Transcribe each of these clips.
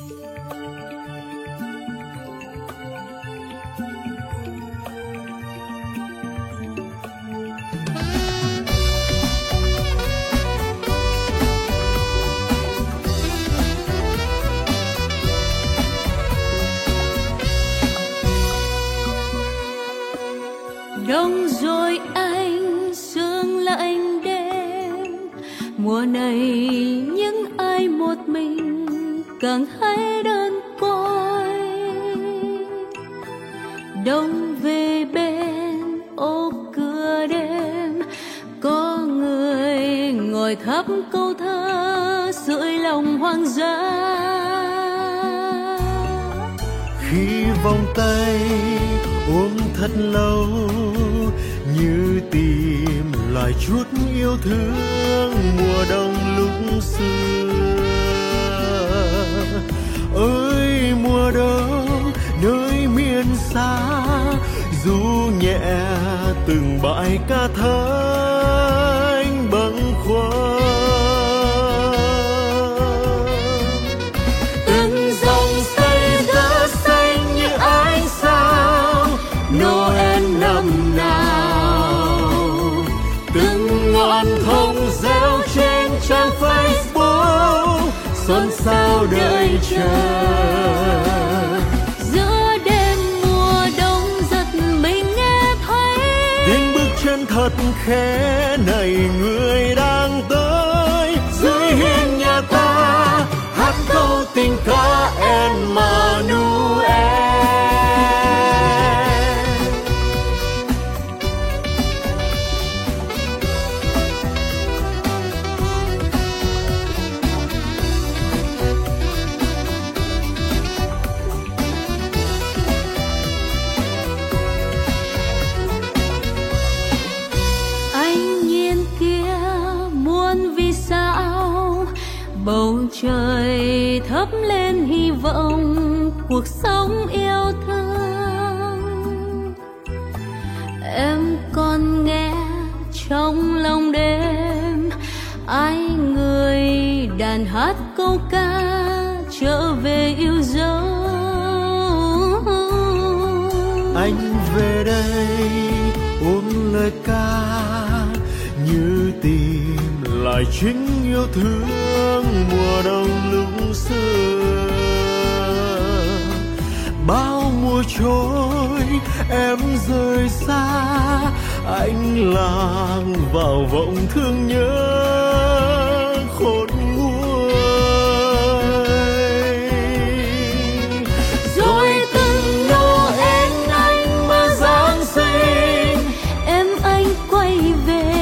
Đông rồi anh, sương lạnh đêm. Mùa này những ai một mình càng thấy đơn côi. Đông về bên ô cửa đêm, có người ngồi thấp câu thơ dội lòng hoang dã. Khi vòng tay ôm thật lâu, như tìm lại chút yêu thương mùa đông lúc xưa. Ơi mùa đông nơi miền xa, du nhẹ từng bãi ca thanh bâng khuâng. Từng dòng xây rỡ xanh như ánh sao Noel năm nào, từng ngọn thông reo trên trang Facebook xôn xao đợi chờ. Giữa đêm mùa đông giật mình nghe thấy Tiếng bước chân thật khẽ này người đang tới. Dưới hiên nhà ta hát câu tình ca Emmanuel. Bầu trời thắp lên hy vọng cuộc sống yêu thương. Em còn nghe trong lòng đêm ai người đàn hát câu ca trở về yêu dấu. Anh về đây ôm lời ca như tìm lại chính yêu thương mùa đông lúc xưa. Bao mùa trôi em rời xa, anh làng vào vọng thương nhớ khôn nguôi. Rồi từng Noel anh mơ Giáng sinh, em anh quay về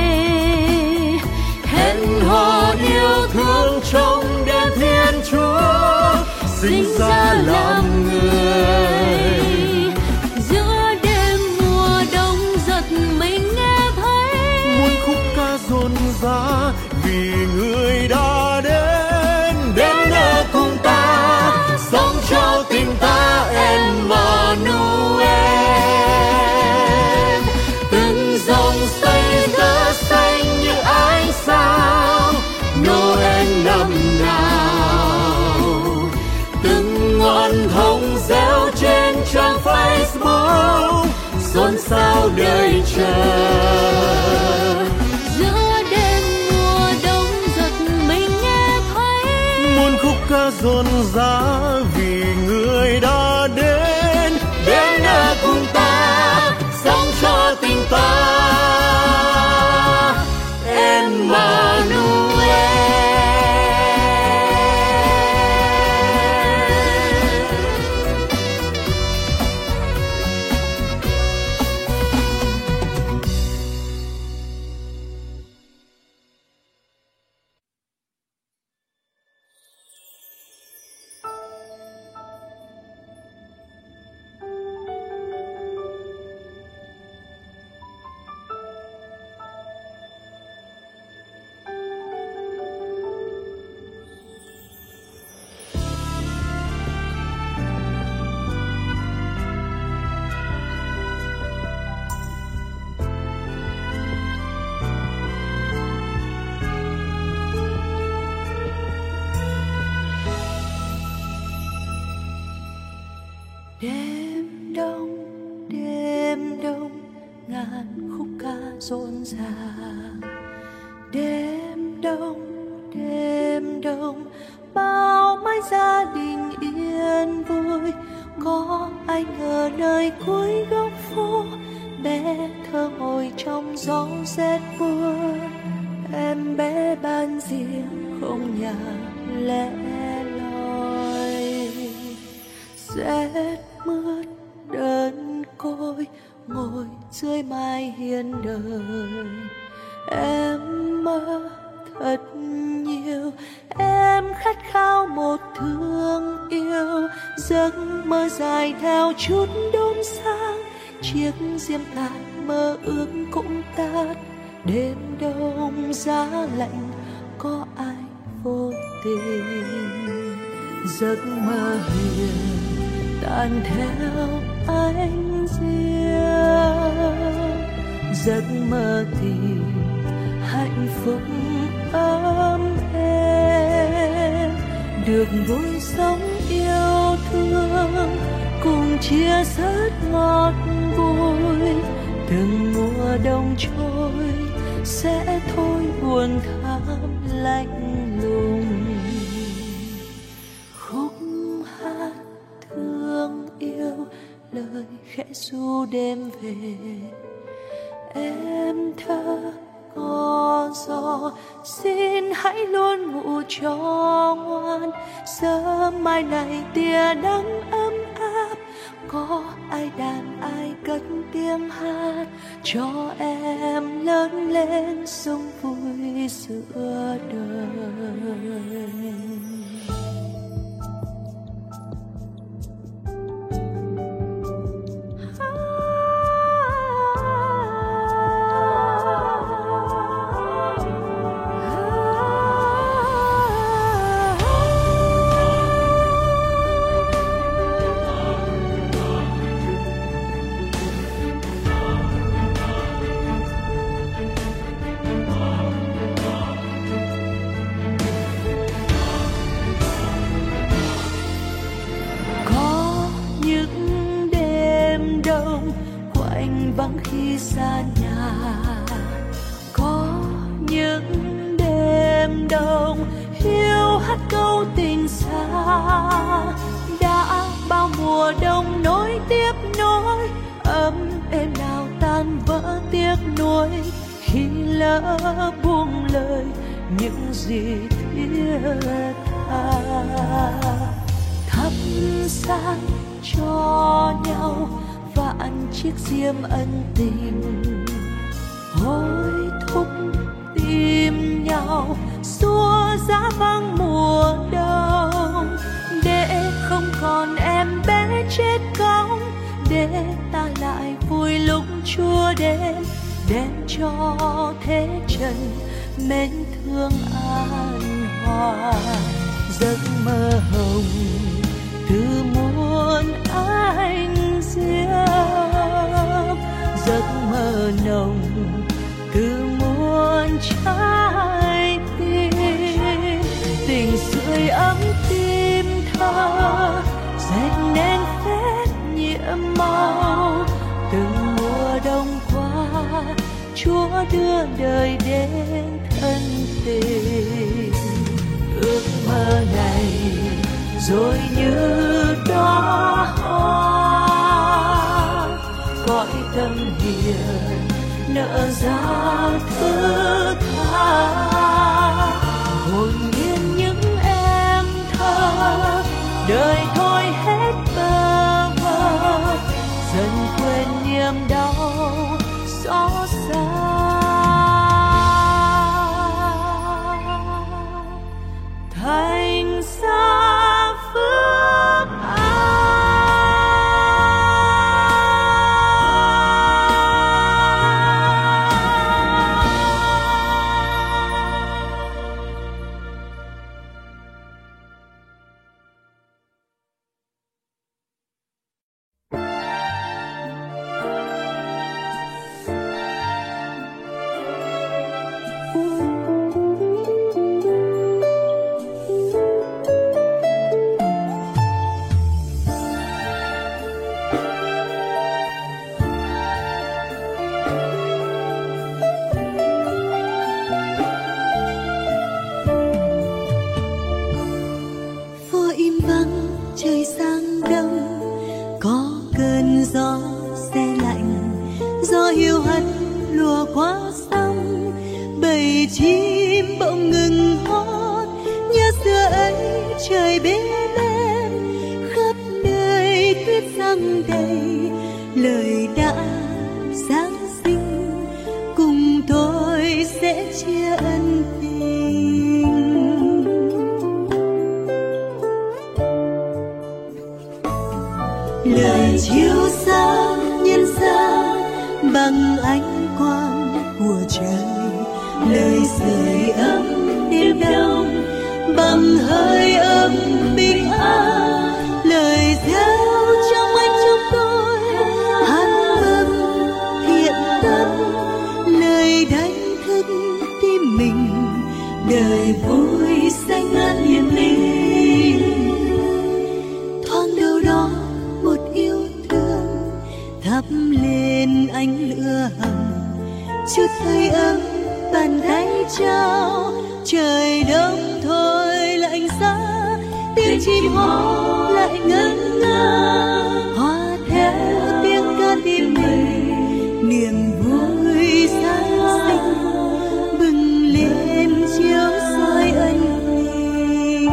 hẹn hò yêu thương trong đêm Thiên Chúa sinh ra làm người. Giữa đêm mùa đông giật mình nghe thấy muôn khúc ca rộn rã vì người đã đến. Đến ở cùng ta sống trao tình ta Emmanuel. Từng dòng xây rỡ xanh như ánh sao Noel năm nào, từng ngọn thông reo trên trang Facebook xôn xao đợi chờ. Giữa đêm mùa đông giật mình nghe thấy Muôn khúc ca rộn rã vì người đã đến. Đến ở cùng ta sống cho tình ta Emmanuel. già. Đêm đông bao mái gia đình yên vui, có ai ngờ nơi cuối góc phố bé thơ ngồi trong gió rét buốt. Em bé ban riêng không nhà lẻ loi, rét mướt đơn côi ngồi dưới mái hiên đời. Em mơ thật nhiều, em khát khao một thương yêu, giấc mơ dài theo chút đốm sáng. Chiếc diêm tàn mơ ước cũng tắt, đêm đông giá lạnh có ai vô tình. Giấc mơ hiền tan theo ánh riêng, giấc mơ tìm hạnh phúc ấm êm, được vui sống yêu thương cùng chia sớt ngọt vui. Từng mùa đông trôi sẽ thôi buồn thảm lạnh lùng. Khúc hát thương yêu lời khẽ ru đêm về, em thơ có gió xin hãy luôn ngủ cho ngoan. Sớm mai này tia nắng ấm áp, có ai đàn ai cất tiếng hát cho em lớn lên sống vui giữa đời. Khi xa nhà, có những đêm đông hiu hắt câu tình xa. Đã bao mùa đông nối tiếp nối, ấm êm nào tan vỡ tiếc nuối khi lỡ buông lời những gì thiết tha. Thắp sáng cho nhau vạn chiếc diêm ân tình, hối thúc tìm nhau xua giá vắng mùa đông. Để không còn em bé chết cóng, để ta lại vui lúc Chúa đến, đem cho thế trần mến thương an hòa. Giấc mơ hồng từ muôn ánh diêm, giấc mơ nồng từ muôn trái tim. Tình sưởi ấm tim thơ dệt nên phép nhiệm màu. Từng mùa đông qua Chúa đưa đời đến thân tình. Ước mơ này rồi như đóa hoa, cõi tâm hiền nở ra thứ tha. Hồn nhiên những em thơ, đời thôi hết bơ vơ, dần quên niềm đau xót xa. Thành xa phước trời Bethlehem, khắp nơi tuyết răng đầy, lời đã Giáng sinh, cùng tôi sẽ chia ân tình. Lời chiếu sáng nhân gian bằng ánh quang của trời, lời sưởi ấm đêm đông bằng hơi ấm bình an, lời reo trong anh trong tôi hát mừng thiện tâm, lời đánh thức tim mình đời vui xanh ngát niềm tin. Thoáng đâu đó một yêu thương thắp lên ánh lửa hồng, chút hơi ấm bàn tay trao, trời đông thôi lạnh giá, tiếng chim hót lại ngân nga, hòa theo tiếng ca tim mình, niềm vui Giáng sinh bừng lên chiếu soi ân tình.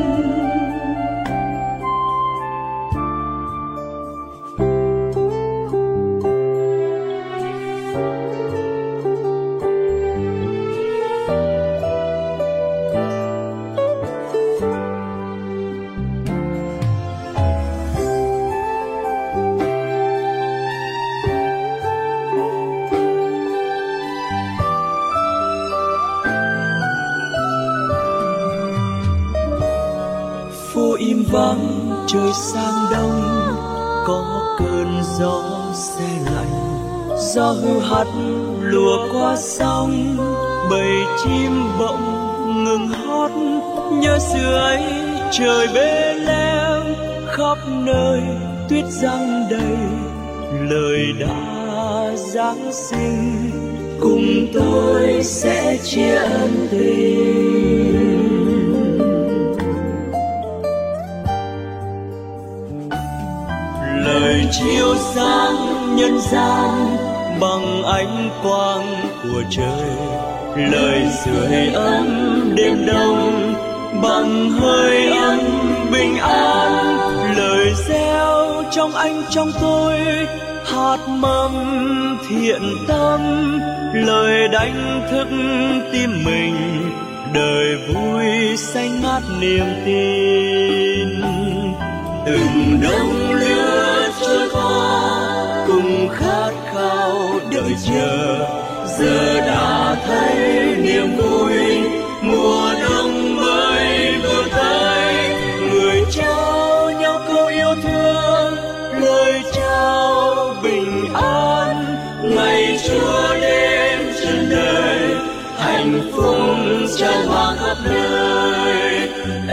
Im vắng trời sang đông, có cơn gió se lạnh, gió hưu hắt lùa qua sông, bầy chim bỗng ngừng hót, nhớ xưa ấy trời Bethlehem, khắp nơi tuyết giăng đầy, lời đã Giáng sinh, cùng tôi sẽ chia ân tình. Lời chiếu sáng nhân gian bằng ánh quang của trời, lời sưởi ấm đêm đông bằng hơi ấm bình an, lời reo trong anh trong tôi hạt mầm thiện tâm, lời đánh thức tim mình đời vui xanh ngát niềm tin. Từng đông lứa trôi qua cùng khát khao đợi chờ, giờ đã thấy niềm vui mùa đông mới vừa tới, người trao nhau câu yêu thương, lời trao bình an, ngày Chúa đến trên đời, hạnh phúc tràn hoa khắp nơi.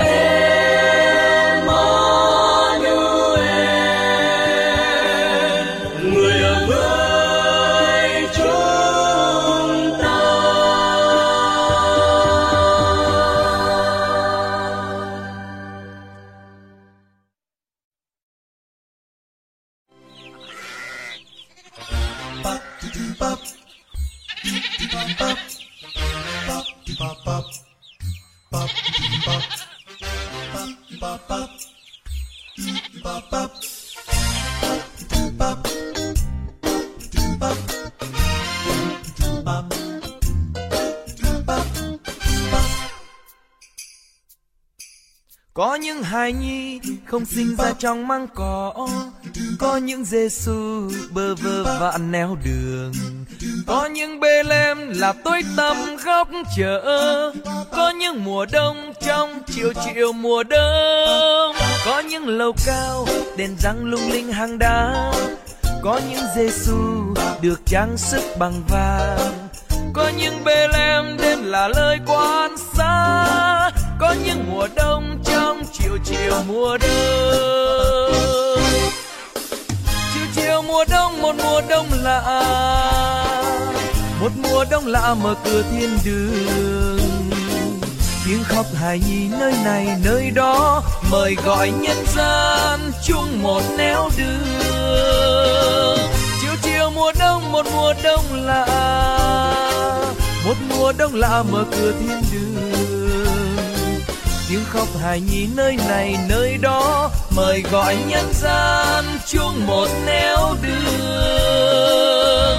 Có những hài nhi không sinh ra trong măng cỏ, có những Giêsu bơ vơ vạn nẻo đường, có những Bethlehem là tối tăm góc chợ, có những mùa đông trong chiều chiều mùa đông, có những lầu cao đèn răng lung linh hàng đá, có những Giêsu được trang sức bằng vàng, có những Bethlehem đêm là lời quan xa, có những mùa đông trong chiều chiều mùa đông. Chiều chiều mùa đông, một mùa đông lạ, một mùa đông lạ mở cửa thiên đường. Tiếng khóc hài nhi nơi này nơi đó, mời gọi nhân gian chung một nẻo đường. Chiều chiều mùa đông, một mùa đông lạ, một mùa đông lạ mở cửa thiên đường. tiếng khóc hài nhi nơi này nơi đó, mời gọi nhân gian chung một nẻo đường.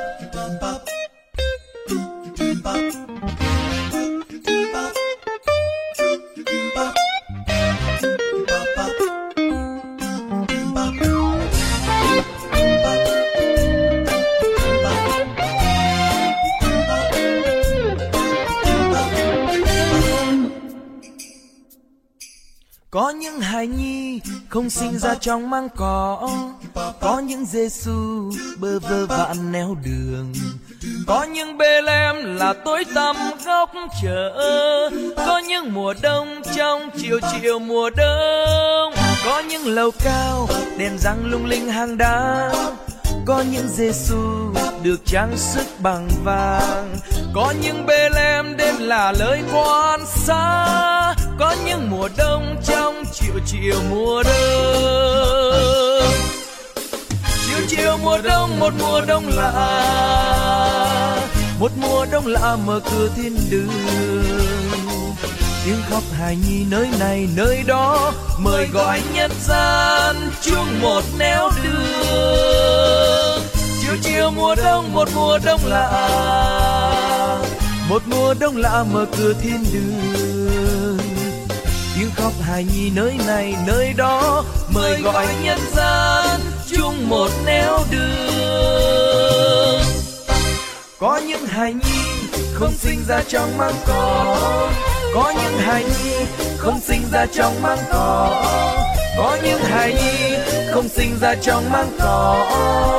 Có những hài nhi không sinh ra trong măng cỏ, có những Giêsu bơ vơ vạn nẻo đường, có những Bê-lem là tối tăm góc chợ, có những mùa đông trong chiều chiều mùa đông, có những lầu cao đèn răng lung linh hàng đá, có những Giêsu được trang sức bằng vàng, có những Bê-lem đêm là lời quan xa, có những mùa đông trong chiều chiều mùa đông. Chiều chiều mùa đông, một mùa đông lạ, một mùa đông lạ mở cửa thiên đường. Tiếng khóc hài nhi nơi này nơi đó, mời gọi nhân gian chung một nẻo đường. Chiều chiều mùa đông, một mùa đông lạ, một mùa đông lạ mở cửa thiên đường. Tiếng khóc hài nhi nơi này nơi đó, mời gọi nhân gian chung một nẻo đường. Có những hài nhi không sinh ra trong măng cỏ, có những hài nhi không sinh ra trong măng cỏ, có những hài nhi không sinh ra trong măng cỏ.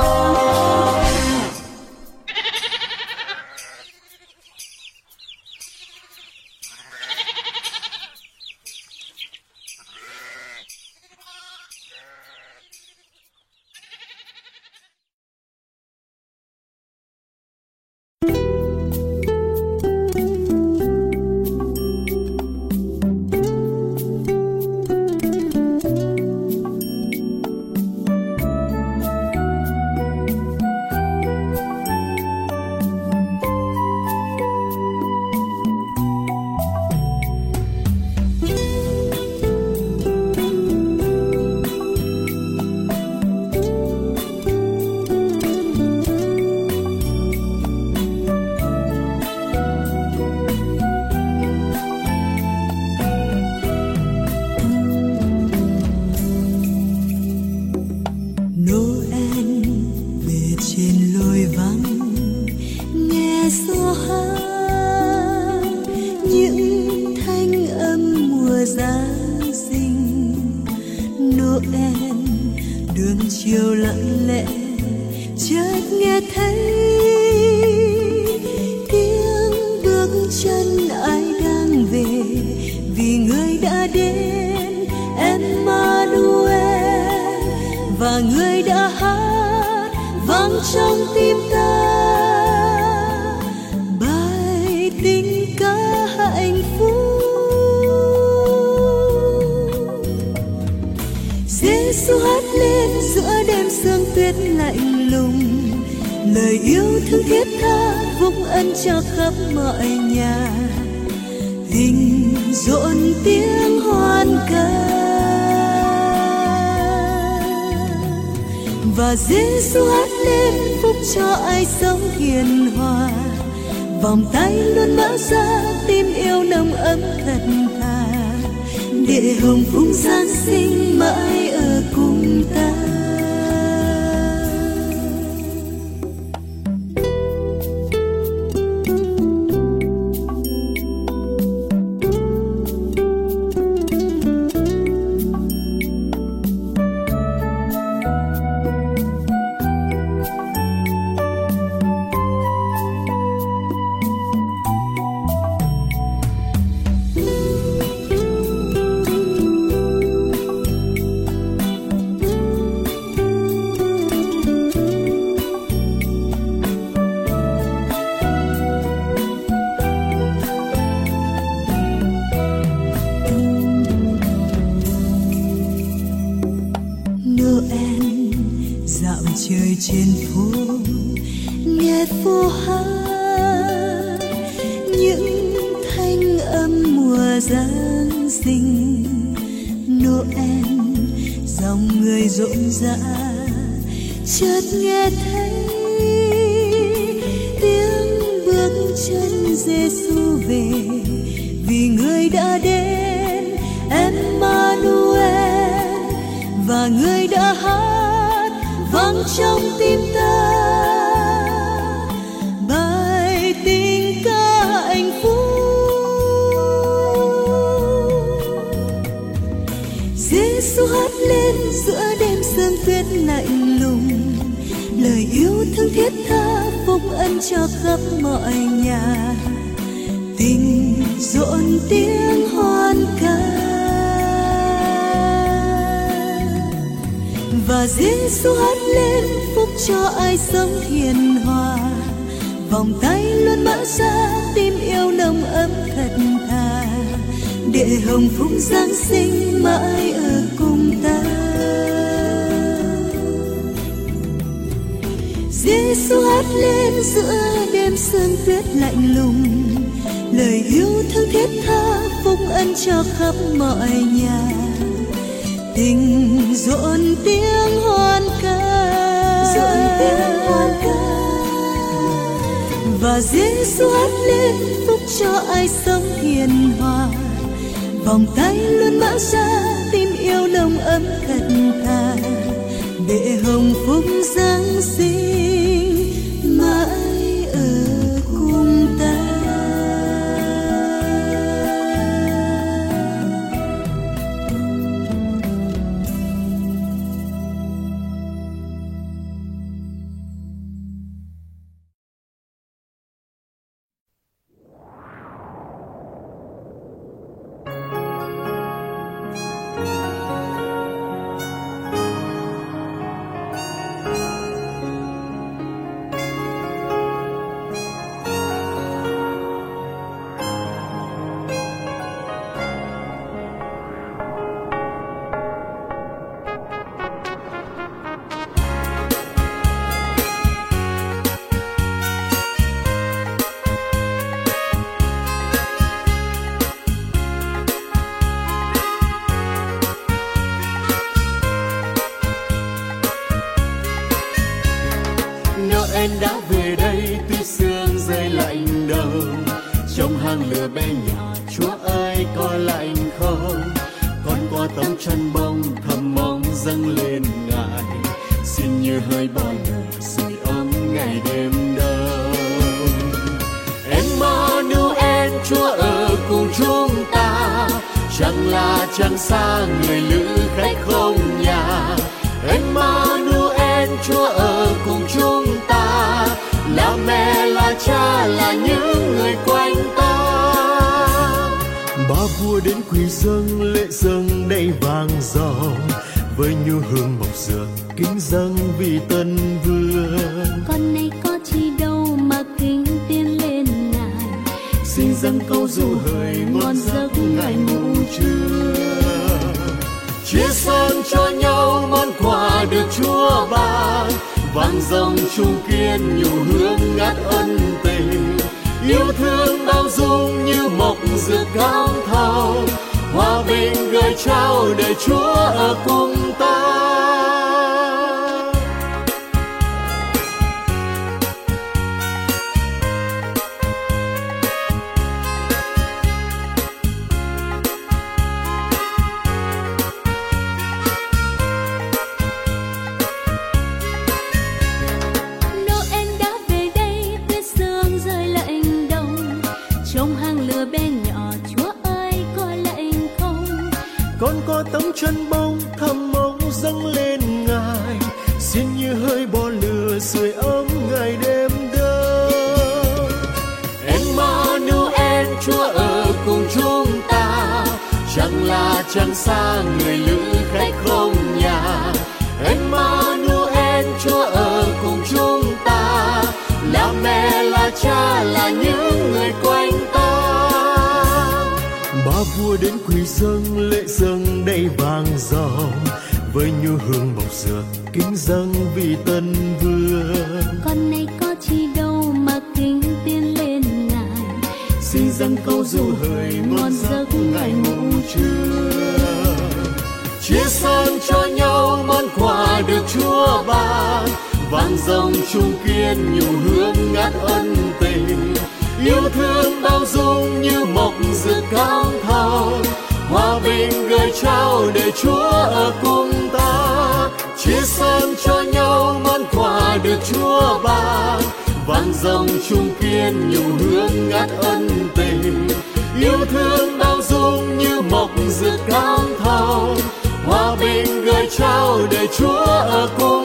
Và Giêsu hát lên phúc cho ai sống hiền hòa, vòng tay luôn mở ra tim yêu nồng ấm thật thà, để hồng phúc Giáng sinh mãi ở cùng ta. trời trên phố nghe phố hát những thanh âm mùa Giáng Giáng sinh Noel, dòng người rộn rã chợt nghe thấy tiếng bước chân Giêsu về, vì người đã đến Emmanuel, và người đã hát vang trong tim ta bài tình ca hạnh phúc. Giêsu hát lên giữa đêm sương tuyết lạnh lùng, lời yêu thương thiết tha phúc ân cho khắp mọi nhà, tình rộn tiếng hoan ca. Và Giêsu hát lên phúc cho ai sống hiền hòa, vòng tay luôn mở ra tim yêu nồng ấm thật thà, để hồng phúc Giáng sinh mãi ở cùng ta. Giêsu hát lên giữa đêm sương tuyết lạnh lùng, lời yêu thương thiết tha phúc ân cho khắp mọi nhà, tình rộn tiếng hoan ca, rộn tiếng hoan ca. Và Giêsu hát lên phúc cho ai sống hiền hòa, vòng tay luôn mở ra tim yêu nồng ấm thật thà, để hồng phúc Giáng sinh mãi ở cùng ta. Noel đã về đây, tuy sương rơi lạnh đầu, trong hang lửa bé nhỏ Chúa ơi có lạnh không? Con qua tấm chăn bông thầm mong dâng lên Ngài, xin như hơi bao đời sưởi ấm ngày đêm đâu. Emmanuel, Chúa ở cùng chúng ta, chẳng là chẳng xa người lữ khách không nhà. Emmanuel, Chúa ở cùng chúng ta, là mẹ là cha là những người quanh ta. Ba vua đến quỳ dâng lễ dâng đầy vàng giò, với nhu hương mộc dược kính dâng vì tân vương. Con này có chi đâu mà kính tiến lên Ngài, Xin dâng câu ru hời ngon giấc Ngài ngủ trưa. Chia son cho nhau món quà được Chúa ban, vang dòng chung kiên nhu hương ngát ân tình. Yêu thương bao dung như mộc dược cao thau, hòa bình gửi trao để Chúa ở cùng ta. Con có tấm chân bông thầm mong dâng lên Ngài, xin như hơi bó lửa sưởi ấm ngày đêm đông. Emmanuel, Chúa ở cùng chúng ta, chẳng là chẳng xa người lữ khách không nhà. Emmanuel, Chúa ở cùng chúng ta, là mẹ là cha là những người quanh ta. Ba vua đến quỳ dâng lễ dâng đầy vàng giò, với nhu hương mộc dược kính dâng vì tân vương. Con này có chi đâu mà kính tiến lên Ngài, xin dâng câu ru hời ngon giấc Ngài ngủ trưa. chia san cho nhau món quà được Chúa ban, vang dòng chung kiên nhủ hướng ngát ân tình, yêu thương bao dung như mọc rực cao thẳm, hòa bình gửi trao để Chúa ở cùng ta, chia san cho nhau món quà được Chúa ban, vang dòng chung kiên nhủ hướng ngát ân tình, yêu thương bao dung như mọc rực cao thẳm, hòa bình gửi trao để Chúa ở cùng